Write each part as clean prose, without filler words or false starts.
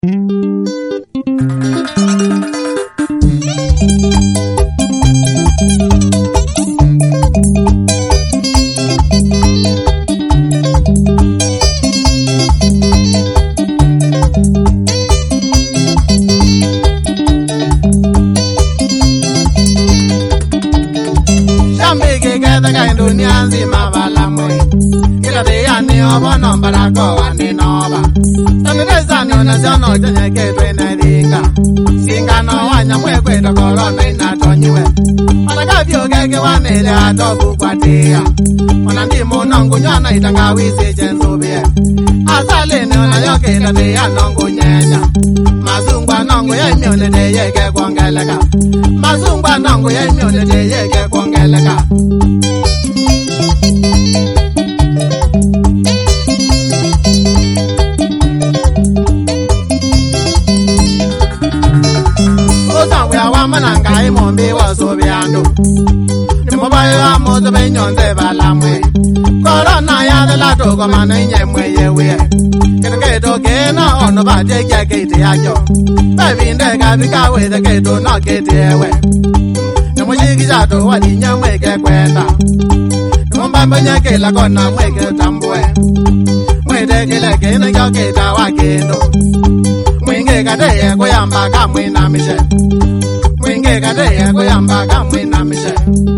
La gonna make a tambue. We take it again and go get our kendo. We get a day, go and back up with Namisha. We get a day, go and back up with Namisha.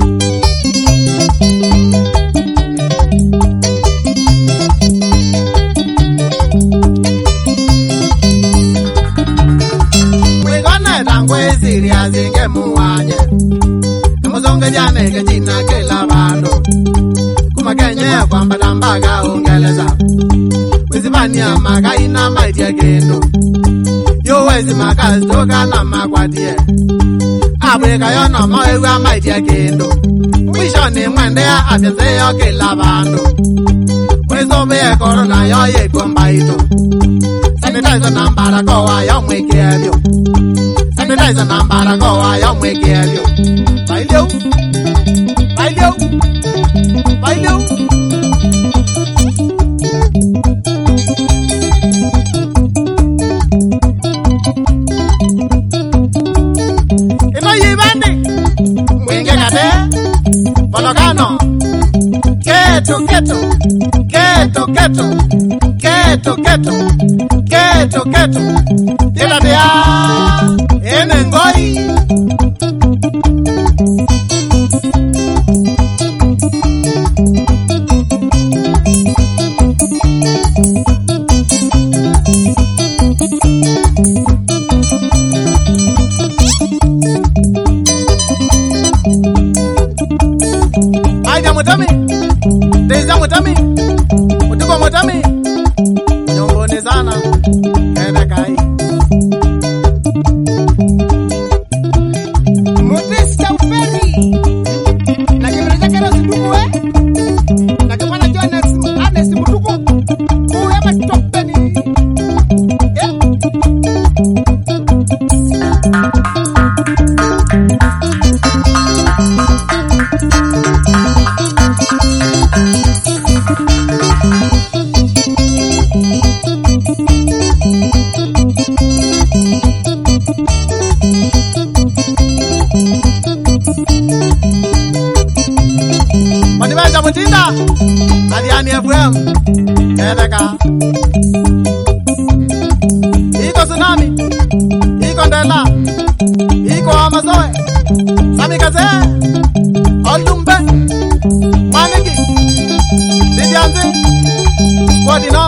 We gonna dance with serious in Gemuanya. The Mozonga Jane, Gina, Kelavando. Maganya kwamba dambaga ungeleza Wizibania magaina maitia gendo Yo wezi magazi toka na magwadie Abreka yono mawewa maitia gendo Wishoni mwende ya afyase yo kila bando Mwizobe ye korona yo ye kwamba ito Sanitizer nambara kowa yo mweke elio Sanitizer nambara kowa yo mweke elio Bailio Bailio Bailio Ino yibandi Mwinge kate Polokano Keto keto Keto keto Keto keto Keto keto Tila dea Ene ngoi Mutami, Deza Mutami, Utuko Mutami, Nyombo Nezana, Kenekai. Mutista Uferi, na kimeleza kero siduku na kemana Jones Mutuko, uema topeni. Mutinda, Adiani FM, Edeka. Iko tsunami, iko ndela, iko Amazoe, Samikaze, Oldumbe, Manigi, Lidianzi, Kodino.